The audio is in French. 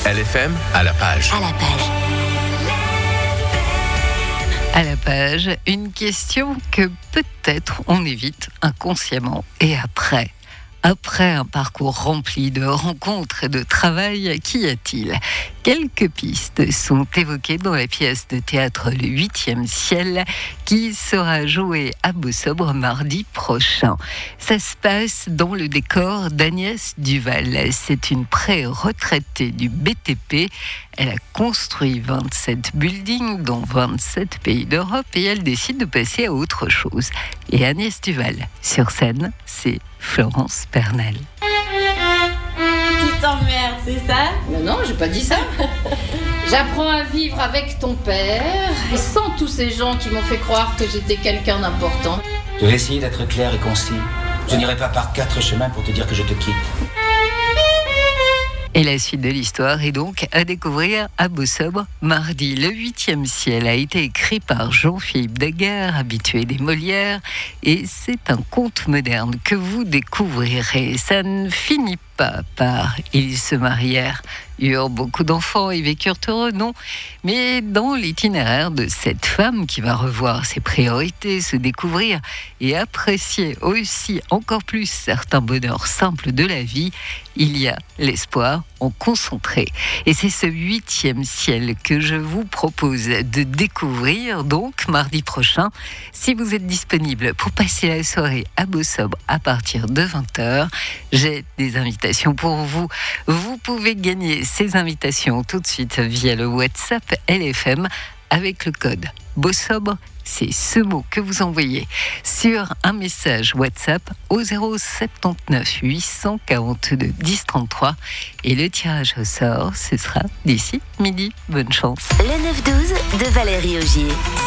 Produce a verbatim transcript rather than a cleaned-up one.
L F M à la page. À la page. À la page, une question que peut-être on évite inconsciemment. Et après Après un parcours rempli de rencontres et de travail, qu'y a-t-il ? Quelques pistes sont évoquées dans la pièce de théâtre Le huitième ciel qui sera jouée à Beausobre mardi prochain. Ça se passe dans le décor d'Agnès Duval. C'est une pré-retraitée du B T P. Elle a construit vingt-sept buildings dans vingt-sept pays d'Europe et elle décide de passer à autre chose. Et Agnès Duval, sur scène, c'est Florence Pernel. Tu t'emmerdes, c'est ça ? Non, non, j'ai pas dit ça. J'apprends à vivre avec ton père et sans tous ces gens qui m'ont fait croire que j'étais quelqu'un d'important. Je vais essayer d'être clair et concis. Je n'irai pas par quatre chemins pour te dire que je te quitte. Et la suite de l'histoire est donc à découvrir à Beausobre mardi. Le huitième ciel a été écrit par Jean-Philippe Daguerre, habitué des Molières, et c'est un conte moderne que vous découvrirez. Ça ne finit pas par « ils se marièrent ». Eurent beaucoup d'enfants et vécurent heureux, non. Mais dans l'itinéraire de cette femme qui va revoir ses priorités, se découvrir et apprécier aussi encore plus certains bonheurs simples de la vie, il y a l'espoir en concentré. Et c'est ce huitième ciel que je vous propose de découvrir donc mardi prochain. Si vous êtes disponible pour passer la soirée à Beausobre à partir de vingt heures, j'ai des invitations pour vous. Vous pouvez gagner ces invitations tout de suite via le WhatsApp L F M avec le code Beausobre. C'est ce mot que vous envoyez sur un message WhatsApp au zéro soixante-dix-neuf huit cent quarante-deux dix trente-trois et le tirage au sort, ce sera d'ici midi. Bonne chance. Le neuf douze de Valérie Augier.